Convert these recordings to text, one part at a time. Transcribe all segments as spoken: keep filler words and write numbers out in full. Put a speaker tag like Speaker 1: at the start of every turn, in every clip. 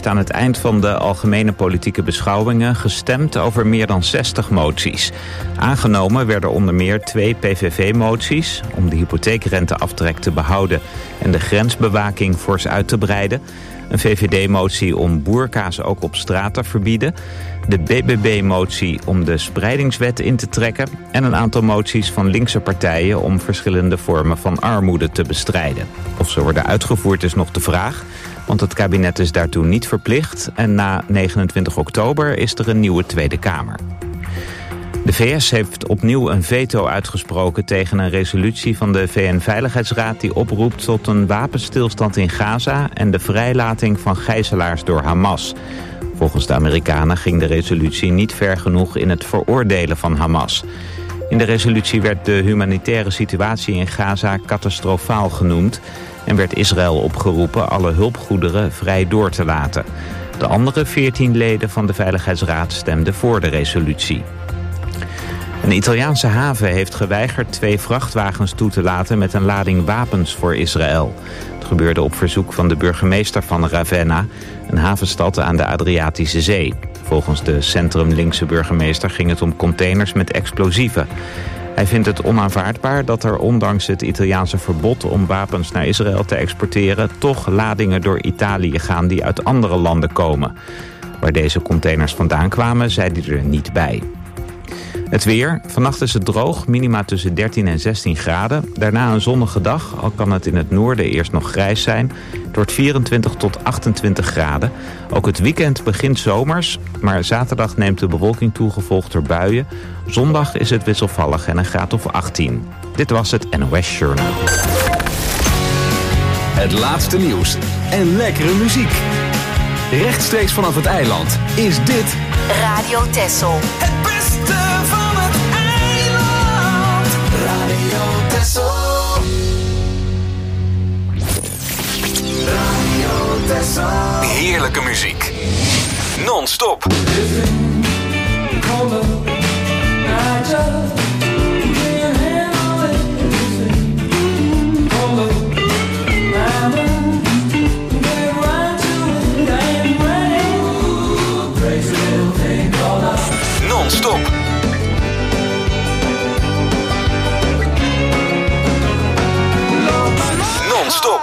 Speaker 1: heeft aan het eind van de algemene politieke beschouwingen gestemd over meer dan zestig moties. Aangenomen werden onder meer twee P V V-moties om de hypotheekrenteaftrek te behouden en de grensbewaking fors uit te breiden. Een V V D-motie om boerka's ook op straat te verbieden. De B B B-motie om de spreidingswet in te trekken. En een aantal moties van linkse partijen om verschillende vormen van armoede te bestrijden. Of ze worden uitgevoerd is nog de vraag, want het kabinet is daartoe niet verplicht. En na negenentwintig oktober is er een nieuwe Tweede Kamer. De V S heeft opnieuw een veto uitgesproken tegen een resolutie van de V N-veiligheidsraad die oproept tot een wapenstilstand in Gaza en de vrijlating van gijzelaars door Hamas. Volgens de Amerikanen ging de resolutie niet ver genoeg in het veroordelen van Hamas. In de resolutie werd de humanitaire situatie in Gaza catastrofaal genoemd en werd Israël opgeroepen alle hulpgoederen vrij door te laten. De andere veertien leden van de Veiligheidsraad stemden voor de resolutie. Een Italiaanse haven heeft geweigerd twee vrachtwagens toe te laten met een lading wapens voor Israël. Het gebeurde op verzoek van de burgemeester van Ravenna, een havenstad aan de Adriatische Zee. Volgens de centrum-linkse burgemeester ging het om containers met explosieven. Hij vindt het onaanvaardbaar dat er ondanks het Italiaanse verbod om wapens naar Israël te exporteren toch ladingen door Italië gaan die uit andere landen komen. Waar deze containers vandaan kwamen, zei hij er niet bij. Het weer. Vannacht is het droog, minima tussen dertien en zestien graden. Daarna een zonnige dag, al kan het in het noorden eerst nog grijs zijn. Het wordt vierentwintig tot achtentwintig graden. Ook het weekend begint zomers, maar zaterdag neemt de bewolking toe, gevolgd door buien. Zondag is het wisselvallig en een graad of achttien. Dit was het N O S Journal.
Speaker 2: Het laatste nieuws en lekkere muziek. Rechtstreeks vanaf het eiland is dit
Speaker 3: Radio Texel.
Speaker 4: Het beste van het eiland. Radio Texel. Radio Texel.
Speaker 2: heerlijke muziek. Non-stop. Non-stop. Non-stop.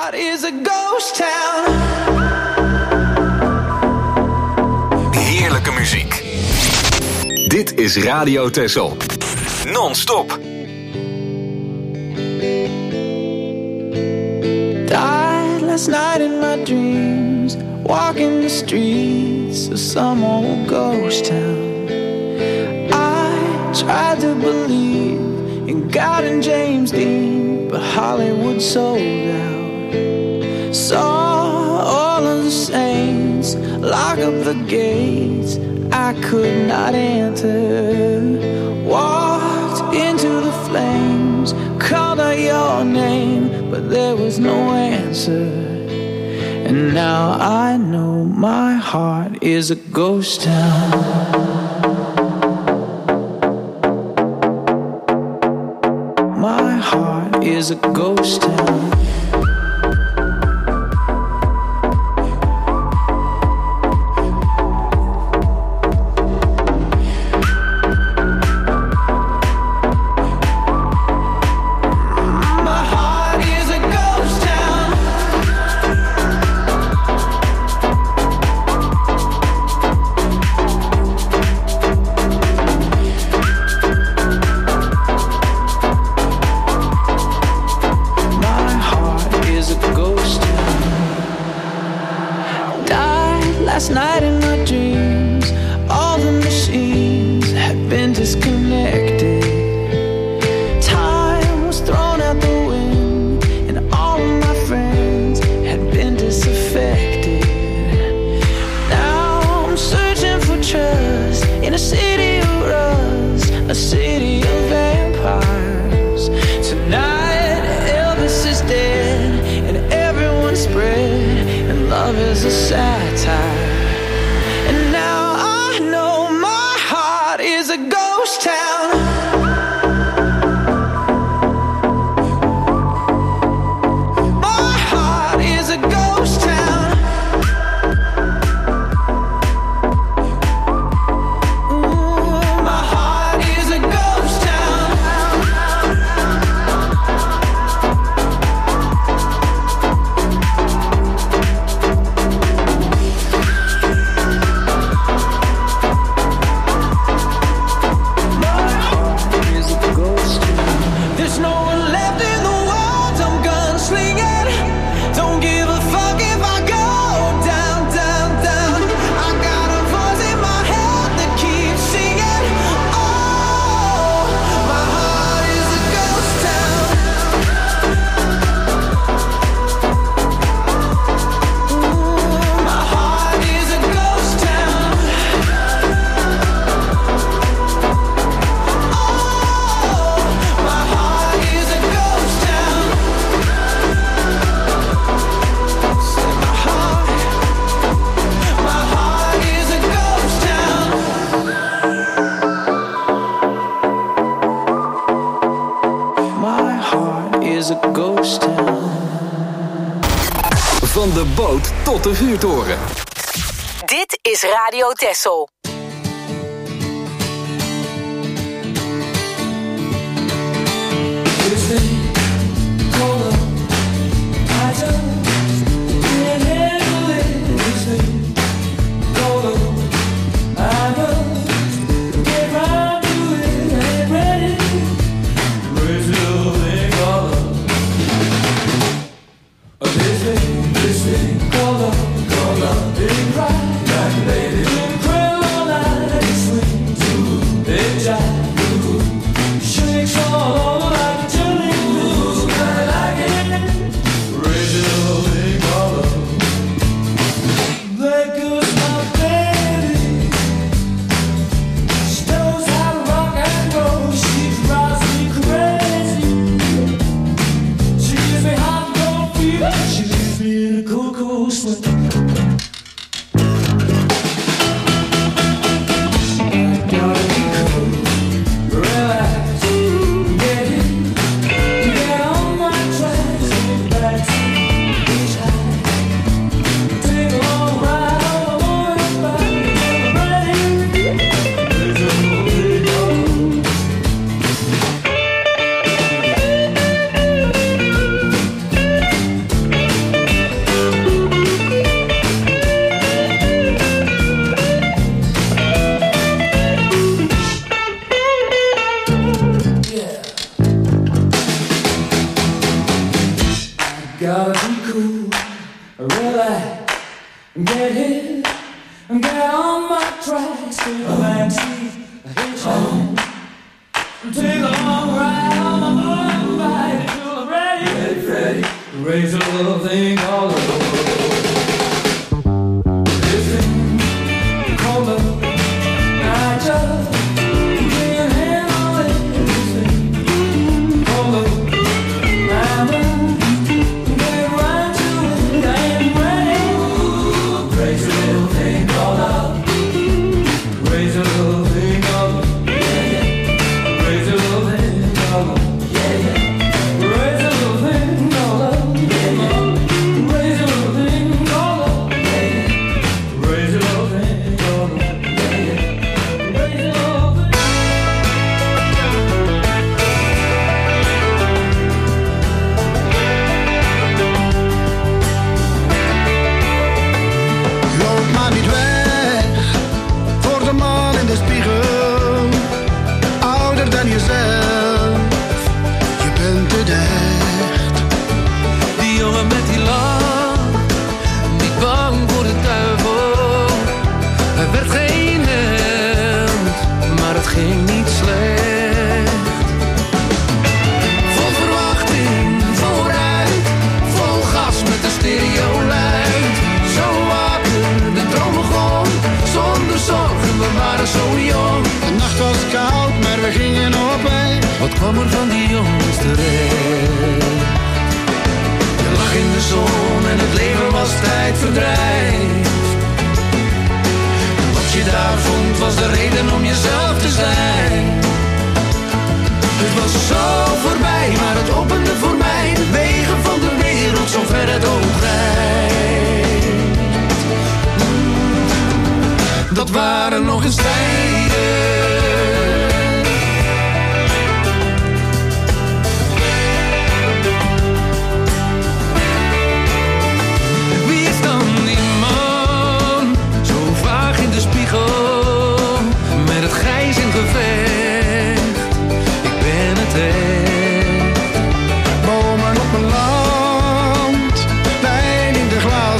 Speaker 2: Heerlijke muziek. Dit is Radio Texel. Non-stop.
Speaker 5: Died last night in my dreams, walking the streets of some old ghost town. Tried to believe in God and James Dean, but Hollywood sold out. Saw all of the saints lock up the gates I could not enter. Walked into the flames, called out your name, but there was no answer. And now I know my heart is a ghost town. Is a ghost town. Is a ghost town.
Speaker 2: de boot tot de vuurtoren.
Speaker 3: Dit is Radio Texel.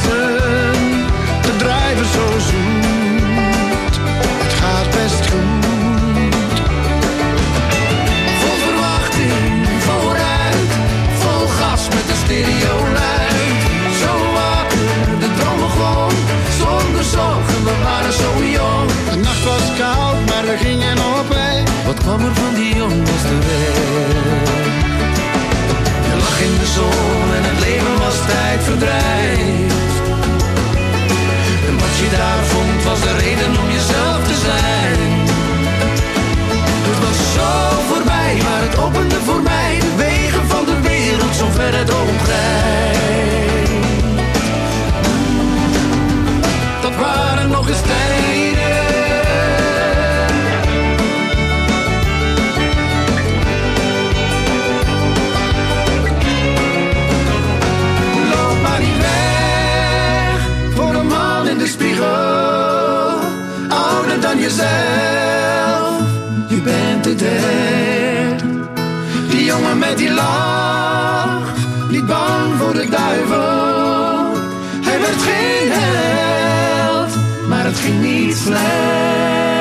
Speaker 6: Zo zoet, het gaat best goed.
Speaker 4: duivel, ouder dan jezelf. Je bent het echt. Die jongen met die lach, niet bang voor de duivel. Hij werd geen held, maar het ging niet slecht.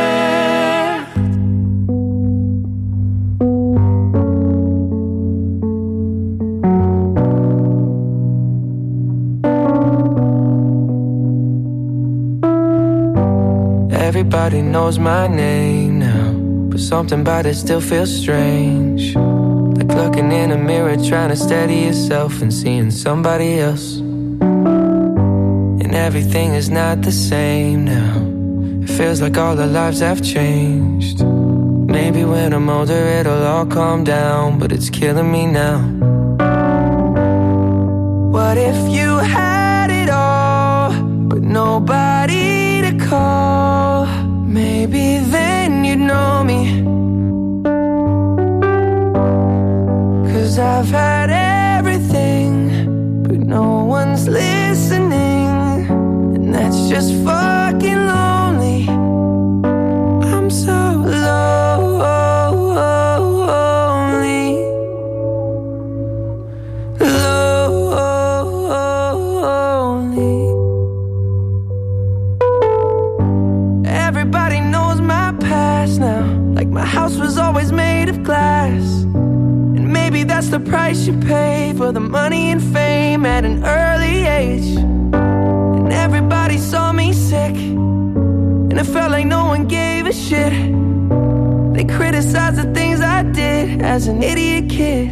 Speaker 5: Everybody knows my name now, but something about it still feels strange. Like looking in a mirror, trying to steady yourself and seeing somebody else. And everything is not the same now. It feels like all our lives have changed. Maybe when I'm older it'll all calm down, but it's killing me now. What if you had it all, but nobody to call? Maybe then you'd know me. 'Cause I've had everything, but no one's listening, and that's just fucking lonely. I'm so lonely, lonely. Everybody knows my past now, like my house was always made of glass. And maybe that's the price you pay for the money and fame at an early age. And everybody saw me sick, and it felt like no one gave a shit. They criticized the things I did as an idiot kid.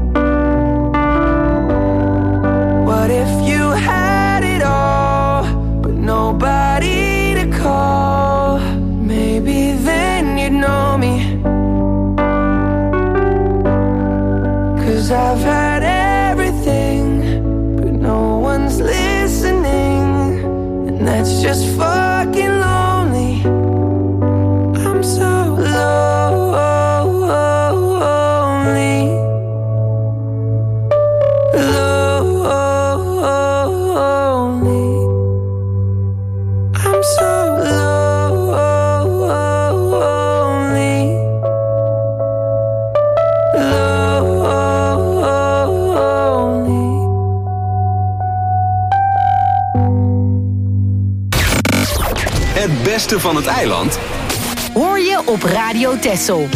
Speaker 5: What if you had it all, but nobody to call? Maybe then you'd know me. 'Cause I've had everything, but no one's listening, and that's just fucking lonely. I'm so lonely, lonely. I'm so lonely, lonely.
Speaker 2: Het beste van het eiland
Speaker 3: Hoor je op Radio Texel.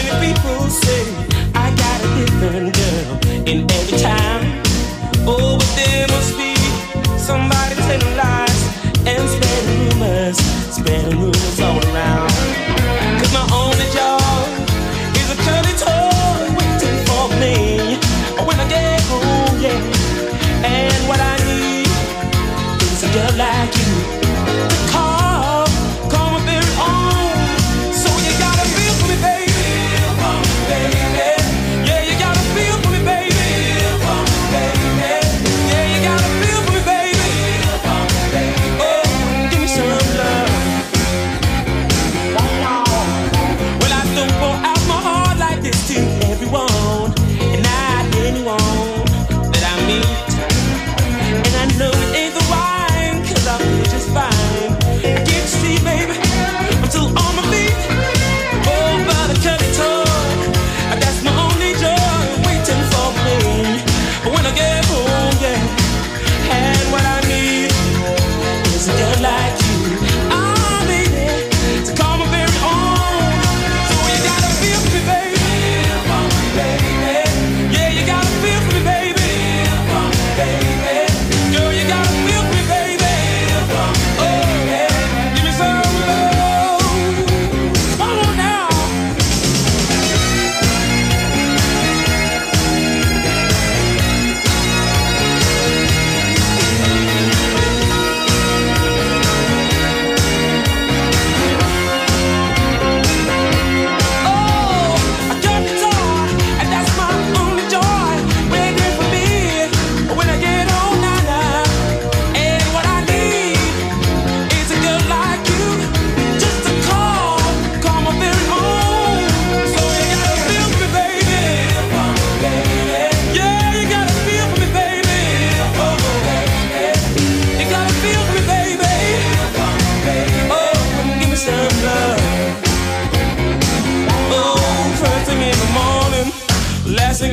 Speaker 6: In every time, oh, but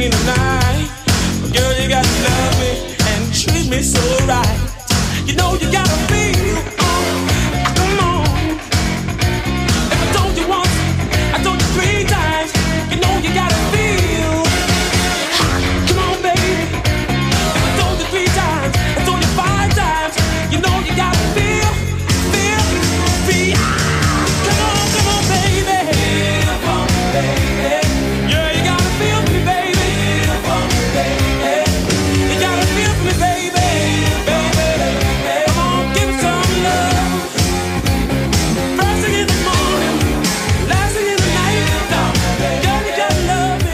Speaker 5: singing tonight. Girl, you gotta love me and treat me so right. You know you gotta feel, oh, come on. If I told you once, I told you three times. You know you gotta feel. Come on, baby. If I told you three times, I told you five times. You know you gotta feel, feel, feel. Come on, come on, baby. Feel for me, baby. Yeah, you gotta feel me, baby. Feel for me, baby. You gotta feel me, baby. Baby, come on, give me some love. First thing in the morning, last thing in the night. Girl, you gotta love me.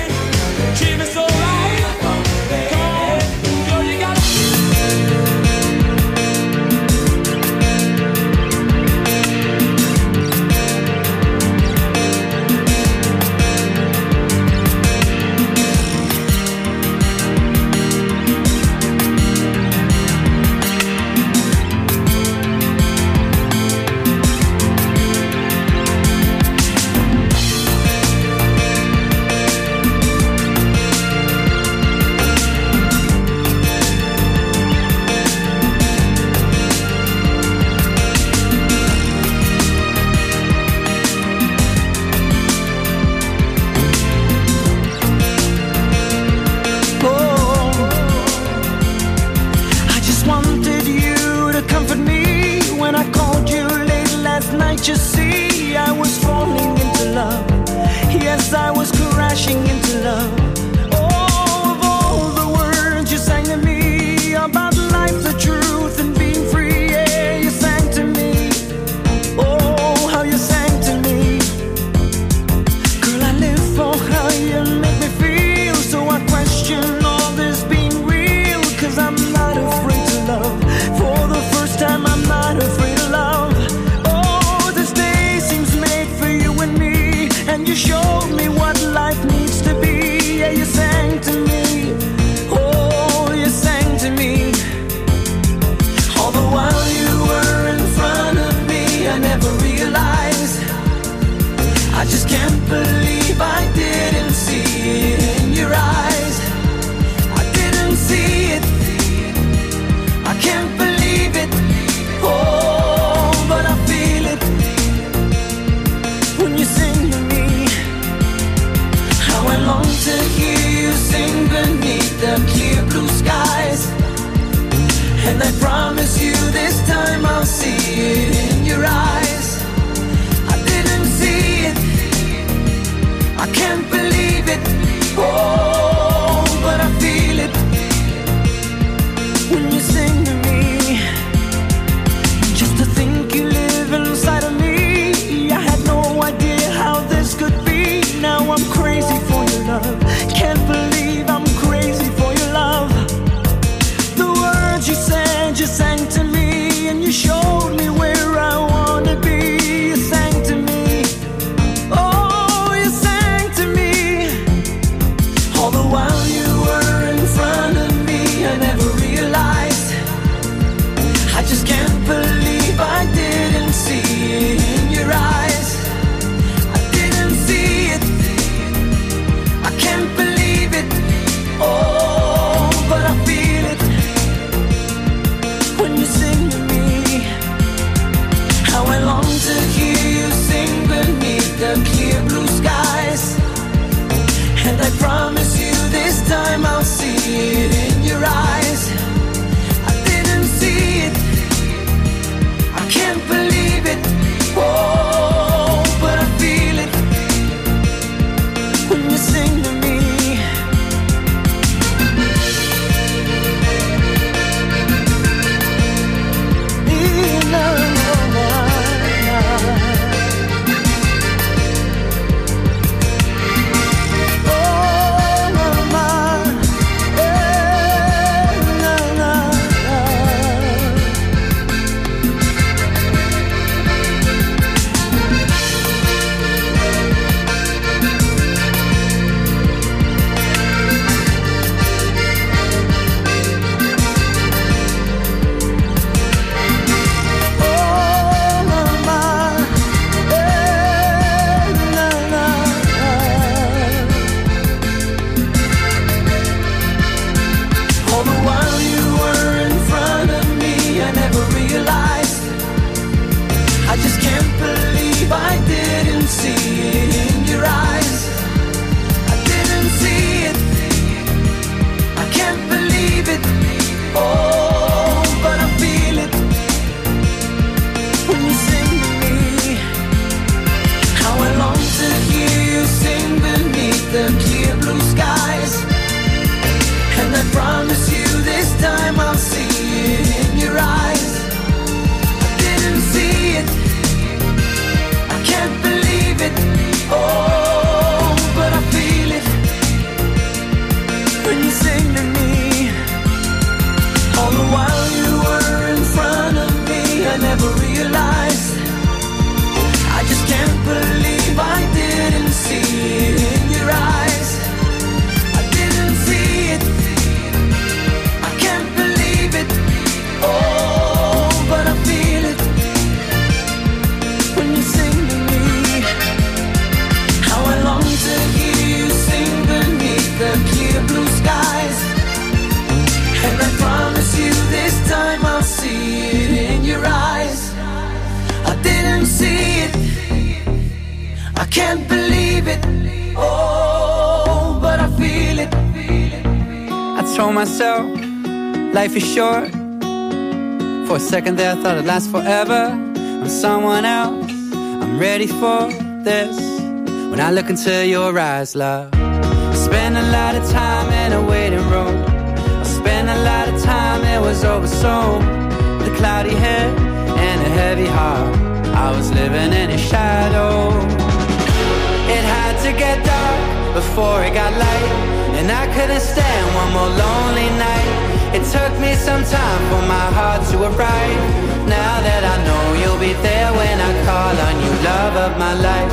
Speaker 5: I promise you this time I'll see it in your eyes. I didn't see it, I can't believe it. Oh, but I feel it when you sing to me. All the while you were in front of me, I never realized. I just can't believe I didn't see it in your eyes. I didn't see it, I can't believe it. Oh, but I feel it when you sing to me. How I long to hear you sing beneath the clear blue skies. And I promise you this time I'll see it in your eyes. I didn't see it, I can't believe it. Oh, but I feel it.
Speaker 6: I told myself, life is short. For a second there I thought it'd last forever. I'm someone else, I'm ready for this. When I look into your eyes, love, I spend a lot of time in a waiting room. I spent a lot of time, it was over soon. With a cloudy head and a heavy heart, I was living in a shadow. It had to get dark before it got light, and I couldn't stand one more lonely night. It took me some time for my heart to arrive. Now that I know you'll be there when I call on you, love of my life.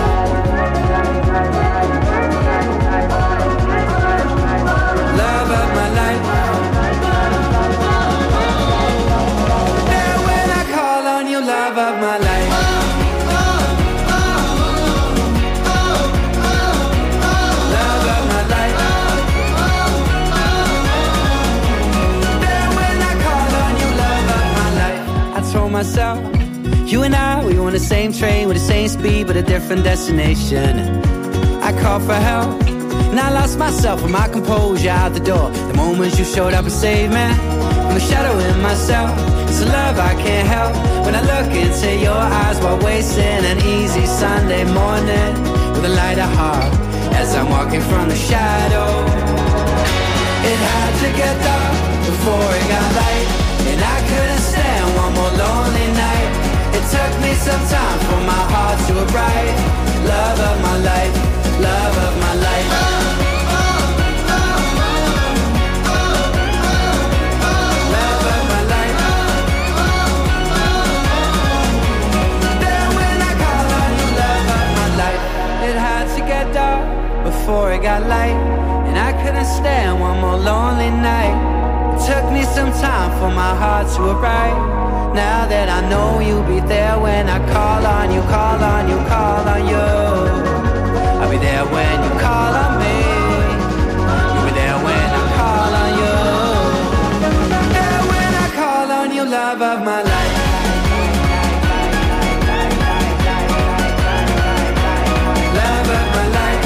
Speaker 6: Love of my life. There when I call on you, love of my life. Myself, you and I, we on the same train with the same speed but a different destination. I called for help and I lost myself and my composure out the door. The moment you showed up and saved me from the shadow in myself. It's a love I can't help when I look into your eyes while wasting an easy Sunday morning with a lighter heart as I'm walking from the shadow. It had to get dark before it got light, and I couldn't stand one more lonely night. It took me some time for my heart to arrive. Love of my life, love of my life. Love of my life. Then when I call on you, love of my life. It had to get dark before it got light, and I couldn't stand one more lonely night. Took me some time for my heart to arrive. Now that I know you'll be there when I call on you, call on you, call on you. I'll be there when you call on me. You'll be there when I call on you. There when I call on you, love of my life. Love of my life.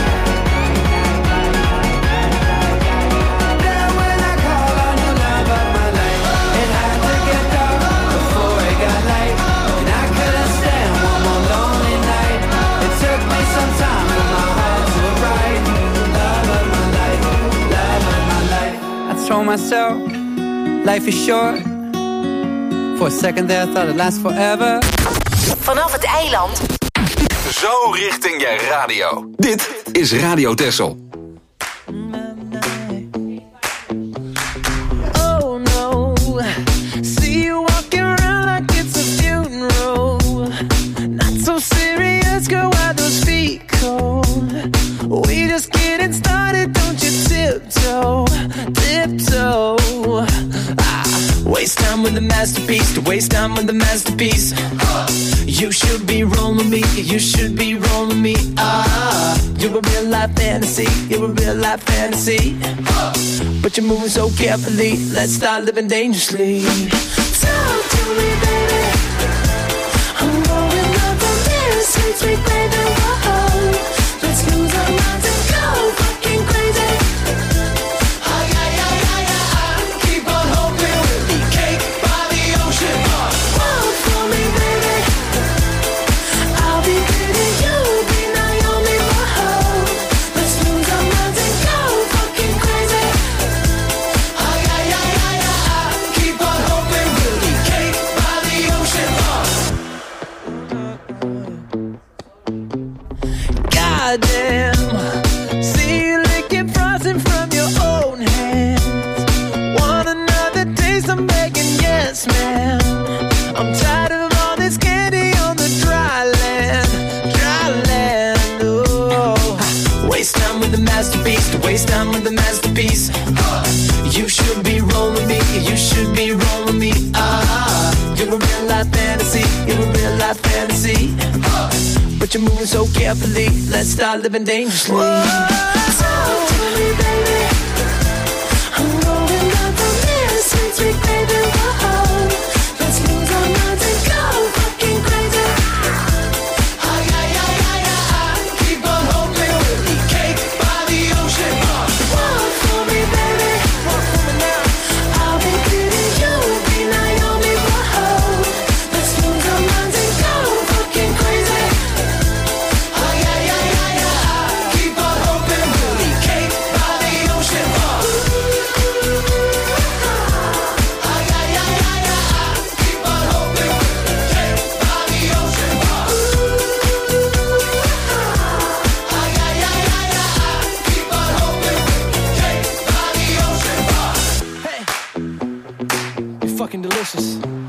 Speaker 6: Told myself, life is short. For a second there I thought it'd last forever.
Speaker 3: Vanaf het eiland.
Speaker 2: Zo richting je radio. Dit is Radio Texel.
Speaker 5: Oh no, see you walking around like it's a funeral. Not so serious, girl, why those feet cold? We just getting started, don't you tiptoe, tiptoe. Ah, waste time with the masterpiece, to waste time with the masterpiece. You should be rolling me, you should be rolling me. Ah, you're a real life fantasy, you're a real life fantasy. But you're moving so carefully, let's start living dangerously. Talk to me, baby. I'm going up on this sweet, sweet baby. Whoa, let's lose our minds and go fucking crazy. Ay, ay, ay, ay, ay, keep on hoping we'll be cake by the ocean. Walk for me, baby. I'll be pretty, you'll be Naomi. Whoa, let's lose our minds and go fucking crazy. Ay, goddamn. See you licking frosting from your own hands. Want another taste? I'm begging, yes, ma'am. I'm tired of all this candy on the dry land, dry land. Oh, waste time with the masterpiece, to waste time with the masterpiece. You should be rolling me, you should be rolling me. Ah, you're a real life fantasy, you're a real life fantasy. But you're moving so carefully, let's start living dangerously. Whoa. Talk to me, baby. I'm rolling up from this sweet, sweet baby. Whoa. Let's lose our minds and go fucking crazy. Ay, ay, ay, ay, ay. Keep on hoping we'll be cake by the ocean. Walk for me, baby. Walk for me now. I'll be pretty, you'll be Naomi. Whoa. Let's lose our minds and go fucking crazy. Ay, ay, ay, ay, ay. Keep on hoping we'll be cake by the ocean. Ay, ay, ay, ay, ay. Keep on hoping we'll be cake by the ocean. Ay, ay, ay, ay, ay. Keep on hoping we'll be cake by the ocean. Hey, you're fucking delicious.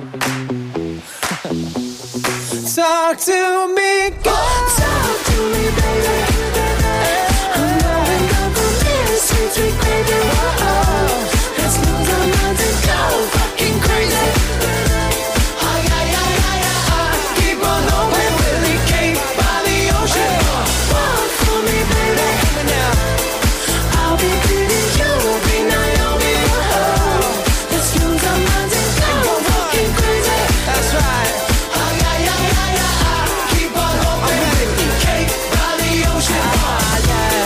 Speaker 5: Talk to me, girl. Talk to me, baby. I'm rolling up on this sweet, sweet baby. Whoa. Let's lose our minds and go fucking crazy. Ay, ay, ay, ay, ay. Keep on hoping we'll be cake by the ocean. Walk for me, baby. I'll be pretty, you'll be Naomi. Whoa. Let's lose our minds and go fucking crazy. That's right. Ay, ay, ay, ay, ay. Keep on hoping we'll be cake by the ocean. Ah, yeah.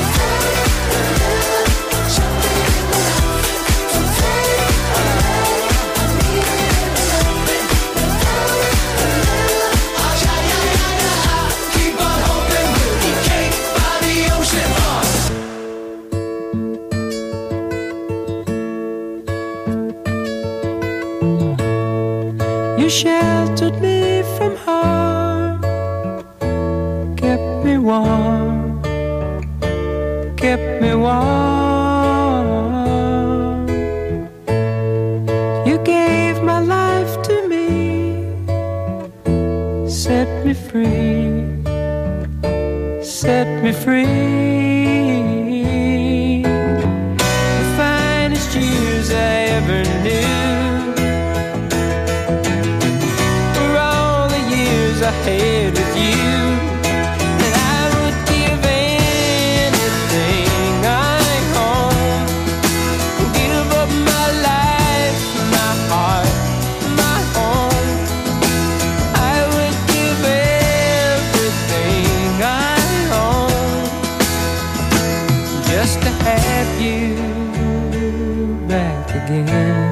Speaker 5: Keep on hoping we'll be cake by the ocean. You sheltered me from harm, kept me warm, kept me warm. You gave my life to me, set me free, set me free. The finest years I ever knew, for all the years I had with you. And I would give anything I own, give up my life, my heart, my home. I would give everything I own just to have you back again.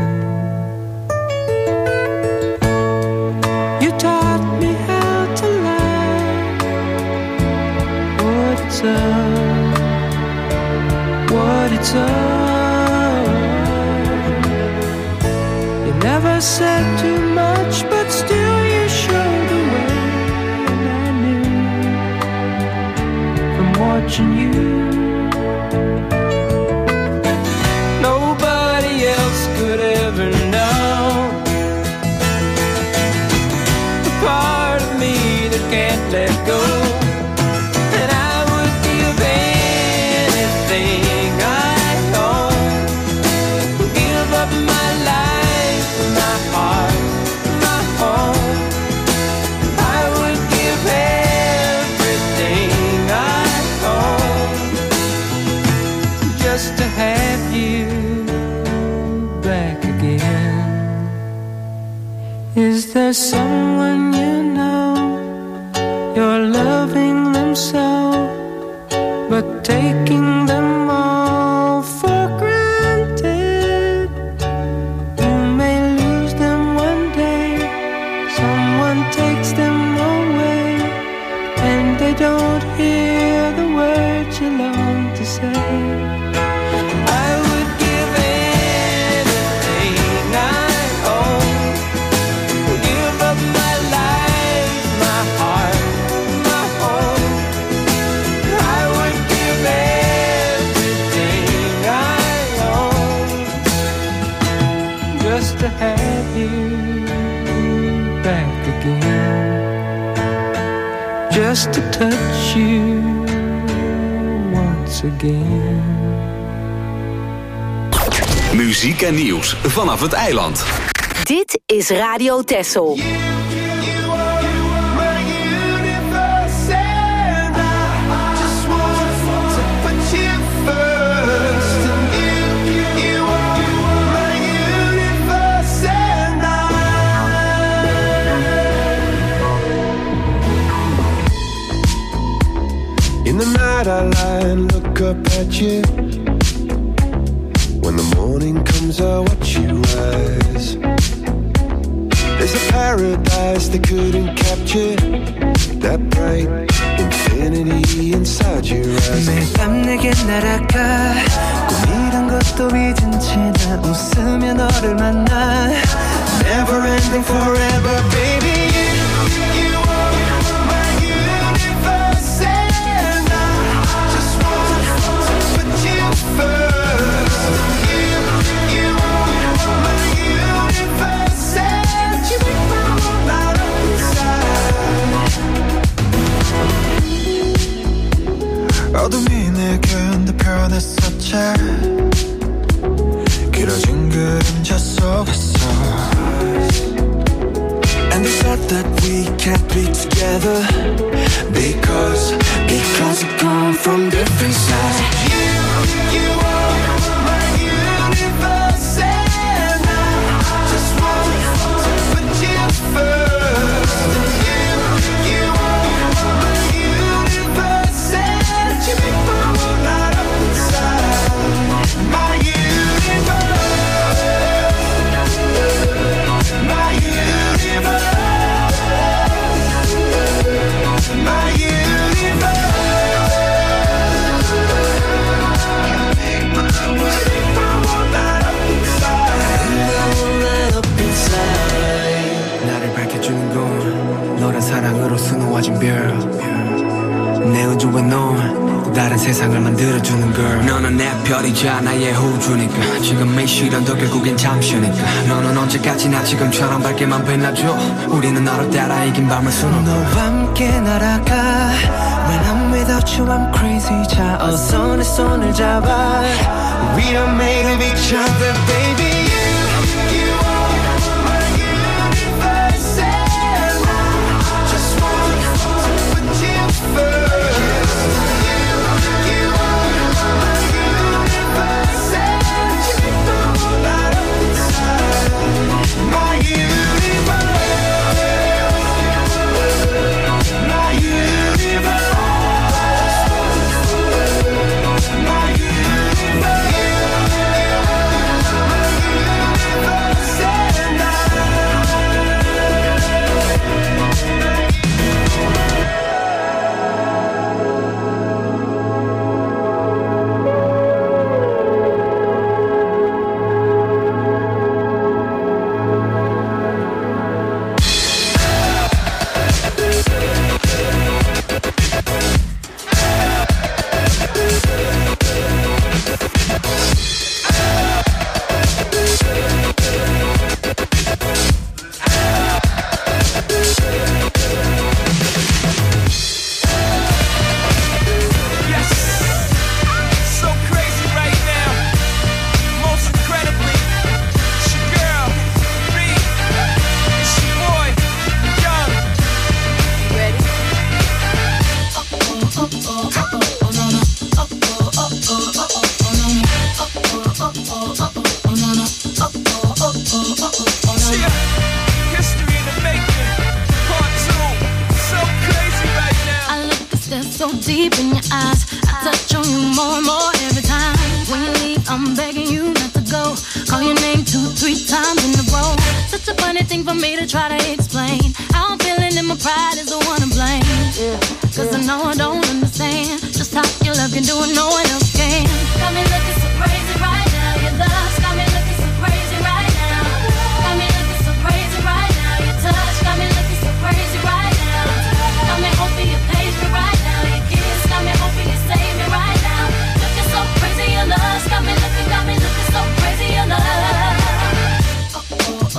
Speaker 5: You taught me how to love, what it's up, what it's up. You never said too much, but still you showed the way. And I knew from watching you, nobody else could ever know the part of me that can't let go. And I would give anything I own, give up my life, my heart, my home. I would give everything I own just to have you back again. Is there someone you know, you're loving them so, but taking them all for granted? You may lose them one day, someone takes them away, and they don't hear the words you long to say. I would give anything I own, give up my life, my heart, my home. just to touch you once again.
Speaker 2: Muziek en nieuws vanaf het eiland.
Speaker 3: Dit is Radio Texel.
Speaker 7: In the night I lie and look up at you. When the morning comes I watch you rise. There's a paradise they couldn't capture. That bright infinity inside your eyes.
Speaker 5: 매일 밤 내게 날아가 꿈이란 것도 잊은 채 난 웃으며 너를 만나. Never ending forever baby. 어둠이 내겐 더 변했었지. 길어진 그림자 속에서. And they thought that we can't be together Because, because we come from different sides. You, you are my universe and I just want to put you first. You, you are my universe and you make my world light up inside. My universe, my universe. My universe. 나를 밝혀주는 건 너란 사랑으로 수놓아진 별. 내 우주에 넌 또 다른 세상을 만들어주는 걸. 너는 내 별이자 나의 호주니까 지금 이 시련도 결국엔 잠시니까. 너는 언제까지나 지금처럼 밝게만 빛나줘. 우리는 너를 따라 이긴 밤을 수놓아. 너와 함께 날아가. When I'm without you I'm crazy. 자 어서 내 손을 잡아. We are made of each other baby.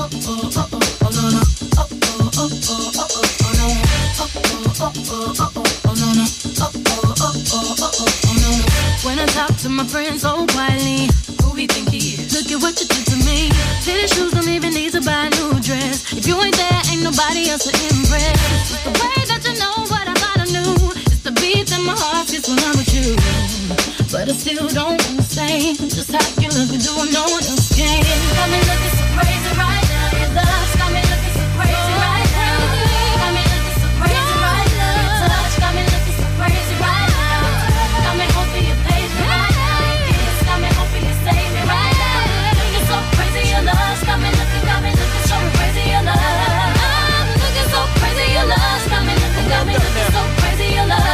Speaker 8: Oh, oh, oh, oh, oh, oh, oh, oh, oh, oh, oh, oh, oh, oh, I still don't understand just how you look and do no one else can. Got me looking so crazy right now. Your love's got me looking so crazy right now. Got me looking so crazy right now. Your touch got me looking so crazy right now. Got me hoping you page me right now. Your kiss got me hoping you save me right now. Looking so crazy, your love's got me looking, got me looking so crazy, your love. I'm looking so crazy, your love's got me looking, got me looking so crazy, your love.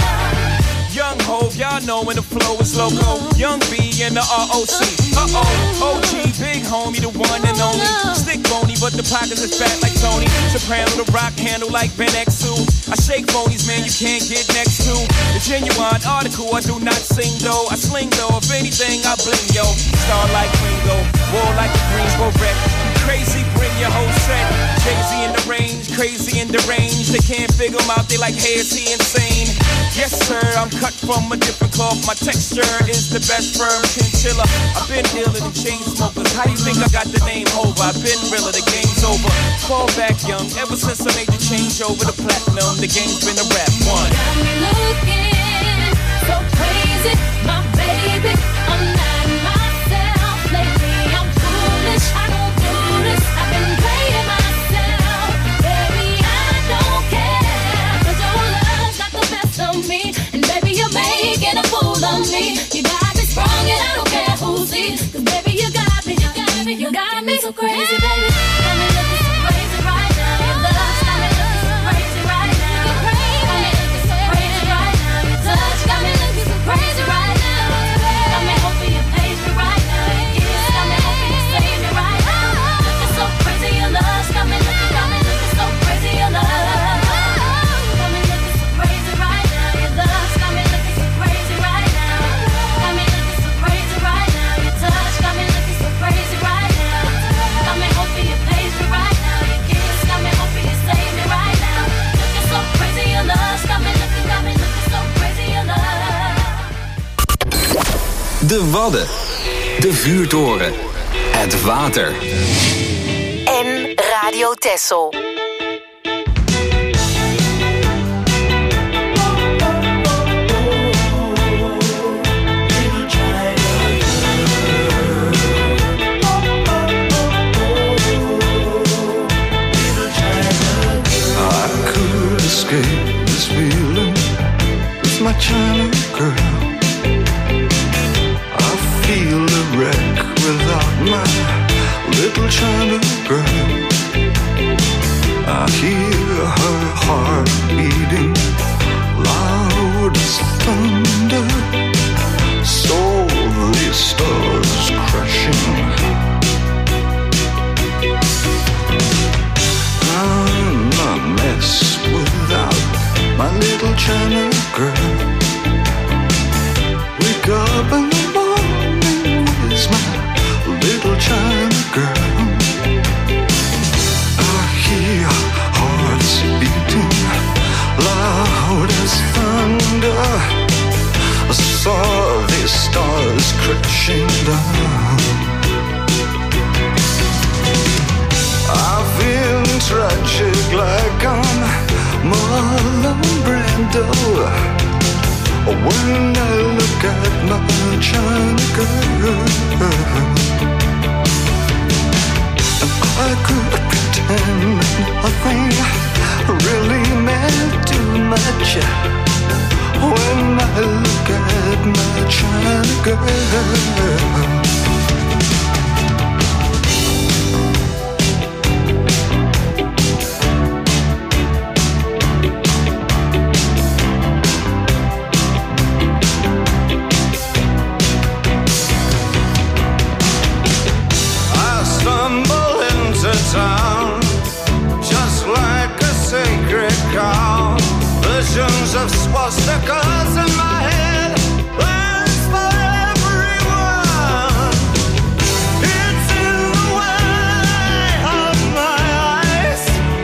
Speaker 9: Young Hov, y'all know when the flow is loco. Young B and the R O C. Uh-oh, O G, big homie, the one and only. Stick bony, but the pockets is fat like Tony. Soprano, the rock handle like Ben X two. I shake phonies, man, you can't get next to. The genuine article, I do not sing though. I sling though, if anything, I bling yo. Star like Ringo, war like a Greensboro wreck. Crazy, bring your whole set. Jay-Z in the range, crazy in the range. They can't figure him out, they like, hey, is he insane? Yes, sir, I'm cut from a different cloth. My texture is the best firm chinchilla. I've been dealing in chain smokers. How do you think I got the name over? I've been realer, the game's over. Fall back young, ever since I made the change over to platinum, the game's been a rap one.
Speaker 8: Got me looking so crazy, my baby. I'm not myself lately. I'm foolish, I don't do this. I've been playing myself, baby. I don't care, 'cause your love's got the best of me, and baby you're making a fool of me. You got me sprung and I don't care who sees, 'cause baby you got me, you got me, you got me so crazy, baby. Got me looking so crazy right now. Your love's got me looking so crazy right now. Got me looking so crazy right now. Your touch got me looking so crazy right now. Got me hoping you page me right now. Your kiss got me hoping you save me right now. Looking so crazy, your love's got me looking, got me looking so crazy, your love. Got me looking so crazy right now. Your love's got me looking so crazy right now. Got me looking so crazy right now. Your touch got me looking so crazy right now. Got me hoping you page me right now. Your kiss got me hoping you save me right now. Looking so crazy, your love's got me looking, got me looking so crazy, your love.
Speaker 2: De Wadden. De Vuurtoren. Het water.
Speaker 3: En Radio Texel.
Speaker 7: I could escape this feeling with my China girl. I feel a wreck without my little China girl. I hear her heart beating loud as thunder. Slowly stars crashing. I'm a mess without my little China girl. Wake up in the morning with my little China girl. I hear hearts beating loud as thunder. I saw these stars crashing down. I feel tragic like I'm Marlon Brando when I look at my China girl. And I could pretend nothing really meant too much when I look at my China girl.
Speaker 10: Town, just like a sacred cow. Visions of swastikas in my head, plans for everyone. It's in the way of my eyes.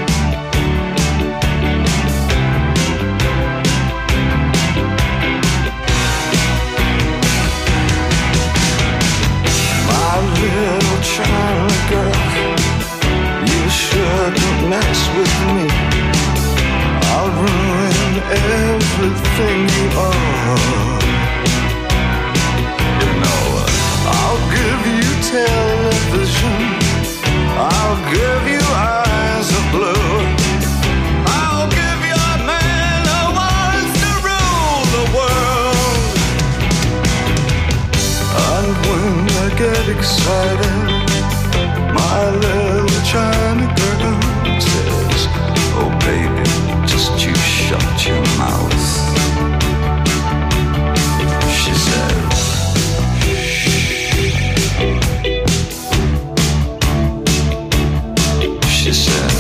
Speaker 10: My little China girl, shouldn't mess with me. I'll ruin everything you are. get excited. My little China girl says, oh baby, just you shut your mouth. She says, she says,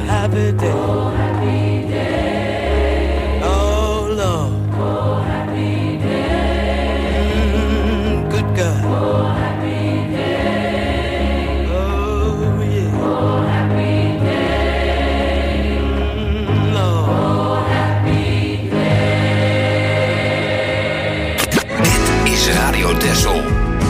Speaker 5: happy day. Oh, happy day. Oh, Lord. Oh, happy day. Mm, good God. Oh, happy day. Oh, yeah. Oh, happy day. Mm, Lord. Oh, happy day.
Speaker 2: Dit is Radio Texel.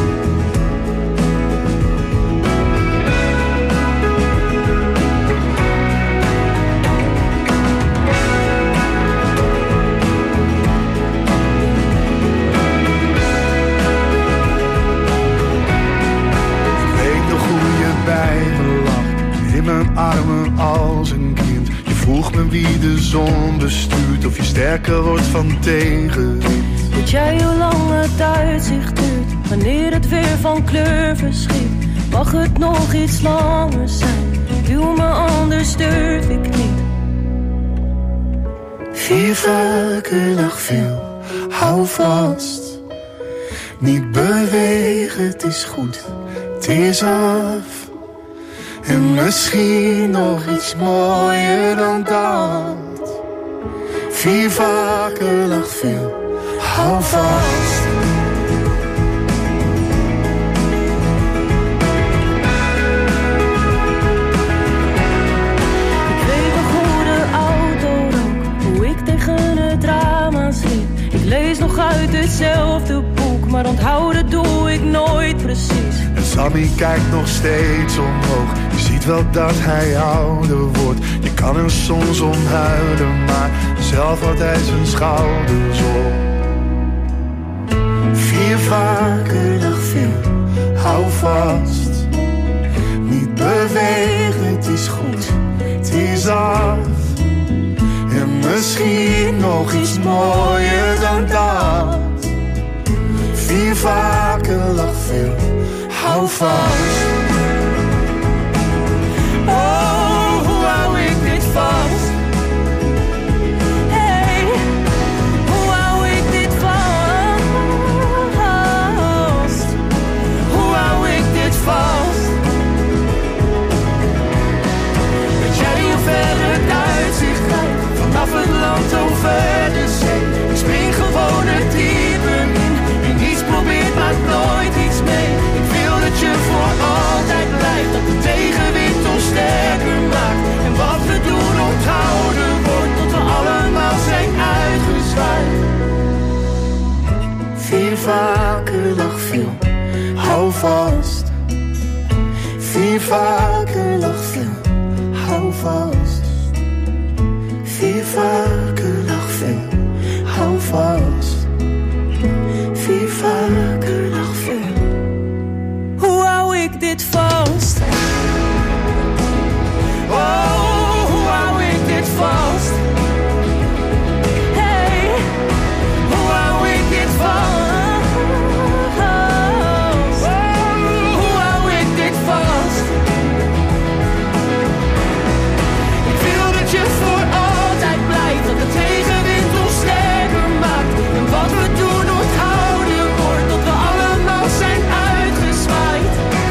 Speaker 11: In mijn armen als een kind. Je vroeg me wie de zon bestuurt, of je sterker wordt van tegenwind.
Speaker 12: Weet jij hoe lang het uitzicht duurt, wanneer het weer van kleur verschiet? Mag het nog iets langer zijn, duw me anders durf ik niet.
Speaker 11: Vier vaker dag veel, hou vast. Niet bewegen, het is goed, het is af. En misschien nog iets mooier dan dat. Vier vaker dag veel, hou vast.
Speaker 12: Ik weet nog hoe de auto rook, hoe ik tegen het raam aansliep. Ik lees nog uit hetzelfde boek, maar onthouden doe ik nooit precies.
Speaker 11: En Sammy kijkt nog steeds omhoog. Je ziet wel dat hij ouder wordt. Je kan er soms om huilen, maar zelf houdt hij zijn schouders op. Vier vaker dag veel, hou vast. Niet bewegen, het is goed, het is af. En misschien nog iets mooier dan dat. Vier vaker dag veel, hou vast.
Speaker 12: Oh, hoe hou ik dit vast? Hey, hoe hou ik dit vast? Hoe hou ik dit vast? Weet jij hoe ver het uitzicht lijkt? Vanaf het land over de zee. Ik spring gewoon het dieper in. Wie niets probeert maakt nooit iets mee. Ik wil dat je voor altijd blijft. Dat de tegenwind ons sterker maakt. En wat we doen onthouden wordt. Tot we allemaal zijn uitgezwaaid.
Speaker 11: Vier vaker dag veel, hou vast. Vier vaker dag veel, hou vast. Vier vaker dag veel, hou vast. Vier vaker dag veel.
Speaker 12: Hoe hou ik dit vast? Oh, hoe hou ik dit vast? Hey, hoe hou ik dit vast? Oh, hoe hou ik dit vast? Ik wil dat je voor altijd blijft, dat de tegenwind ons sterker maakt. En wat we doen onthouden wordt, tot we allemaal zijn uitgezwaaid.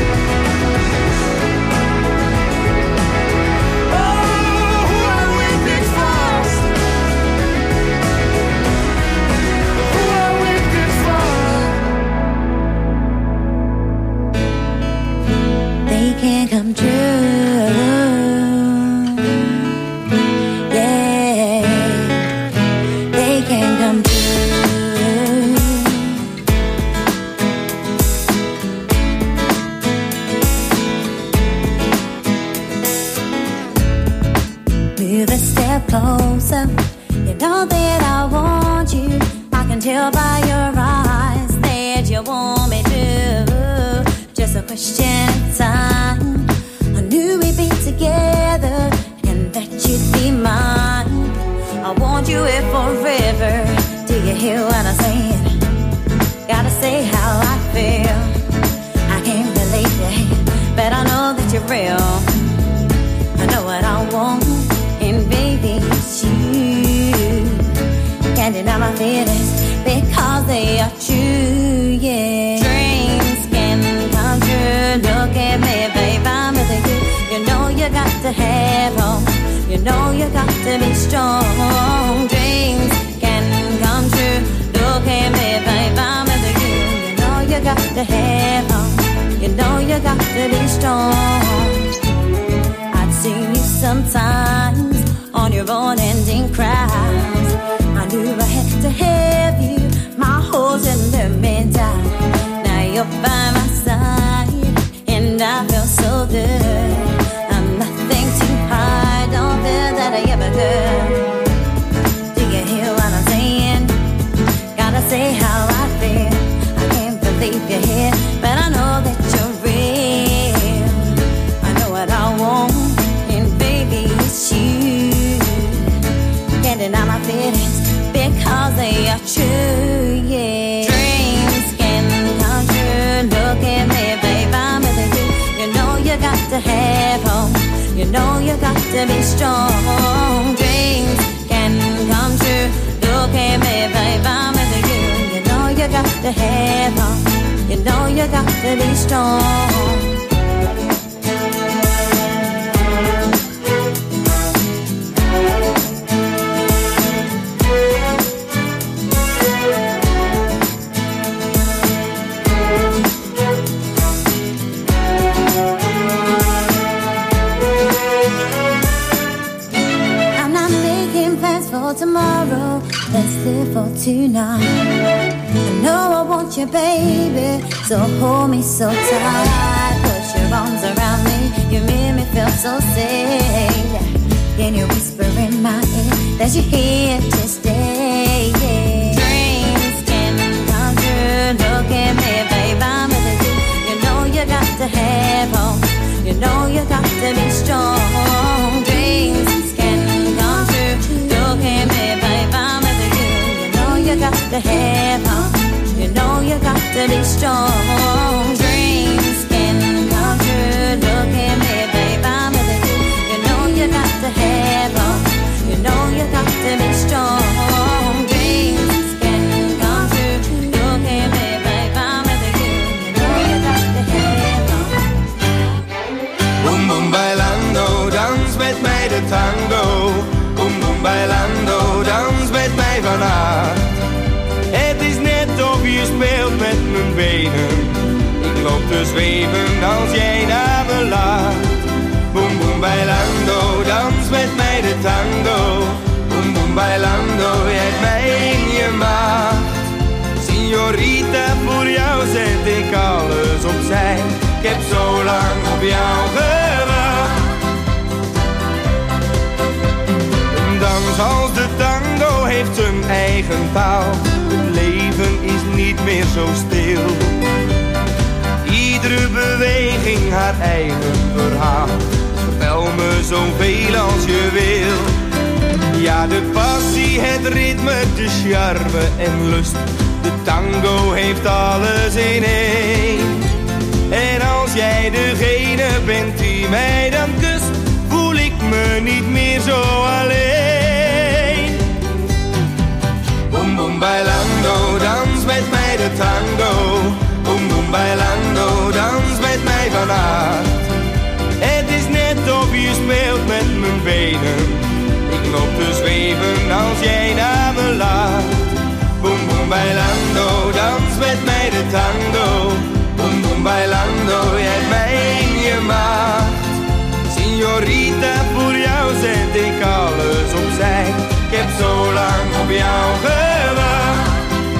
Speaker 12: Oh, hoe hou ik dit vast? Hoe hou ik dit vast?
Speaker 8: They can't come true. Yeah, they can't come true. Move a step closer. You know that I want you. I can tell by your eyes that you want me to. Just a question of time. I knew we'd be together and that you'd be mine. I want you here forever. Do you hear what I'm saying? Gotta say how I feel. I can't believe it, but I know that you're real. I know what I want, and baby, it's you. Can't deny my feelings because they are true, yeah. Dreams can come true. Look at me, babe, I'm with you. You know you got to have hope.
Speaker 13: You know you got to be strong. Dreams can come true. Look at me, babe, I'm with you. You know you got to have hope. You know you got to be strong. I'd see you sometimes on your own ending cries. I knew I had to have you. My holes and let me down. Now you're by my side, and I feel so good. I'm nothing too hard, don't feel that I ever could. Do you hear what I'm saying? Gotta say how I feel. I can't believe you're here, but I know that you're real. I know what I want, and baby, it's you. Can't deny my feelings because they are true, yeah. Dreams can come true. Look at me, babe, I'm with you. You know you got to have hope. You know you got to be strong. Dreams can come true. Look at me, babe, I'm with you. You know you got to have hope. You know you got to be strong. Tomorrow, let's live for tonight. I know I want you, baby, so hold me so tight. Put your arms around me, you make me feel so safe. Then you whisper in my ear that you're here to stay. Dreams can come true. Look at me, babe, I'm with you. You know you got to have hope. You know you got to be strong. Dreams can come true. Look at me, babe, I'm with you. You know you got to have hope. You know you got to be strong. Dreams can come true. Look at me, babe, I'm with you. You know you got to have hope. You know you got to be strong. Dreams can come true. Look at me, babe, I'm with you. You know you got to have hope.
Speaker 14: Boom boom bailando, dans met mij de tango. Boom boom bailando, dans met mij vannacht. Het is net of je speelt met mijn benen. Ik loop te zweven als jij naar me lacht. Boom boom bailando, dans met mij de tango. Boom boom bailando, je hebt mij in je macht. Signorita, voor jou zet ik alles opzij. Ik heb zo lang op jou gewacht. Een dans als de tango heeft zijn eigen taal. Het leven is niet meer zo stil. Iedere beweging haar eigen verhaal. Vertel me zoveel als je wil. Ja, de passie, het ritme, de charme en lust. De tango heeft alles in één. En als jij degene bent die mij dan kust, voel ik me niet meer zo alleen. Boom boom bailando, dans met mij de tango. Boom boom bailando, dans met mij vannacht. Het is net of je speelt met mijn benen. Ik loop te zweven als jij naar me lacht. Boom boom bailando, dans met mij de tango. Boom boom bailando, je hebt mij in je macht. Signorita, voor jou zet ik alles opzij. Ik heb zo lang op jou gewacht.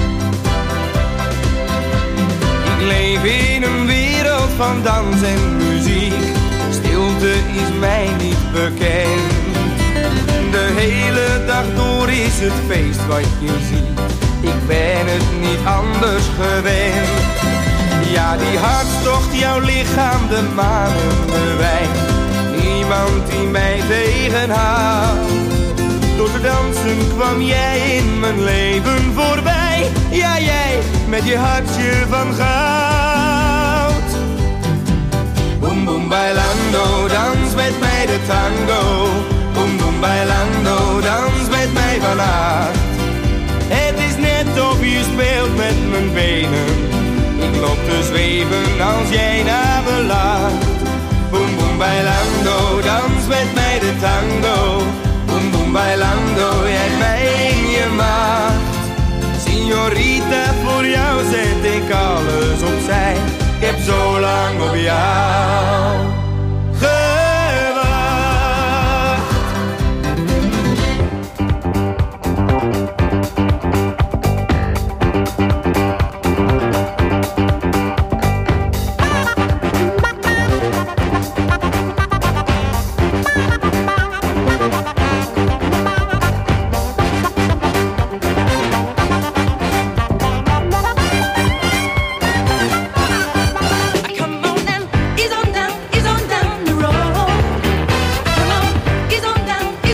Speaker 14: Ik leef in een wereld van dans en muziek. Stilte is mij niet bekend. De hele dag door is het feest wat je ziet. Ik ben het niet anders gewend. Ja, die hartstocht, jouw lichaam, de manen bewijst. Niemand die mij tegenhoudt. Door te dansen kwam jij in mijn leven voorbij. Ja, jij met je hartje van goud. Boom boom bailando, dans met mij de tango. Boom boom bailando, dans met mij vannacht. Het is net of je speelt met mijn benen. Ik loop te zweven als jij naar me lacht. Boom boom bailando, dans met mij de tango.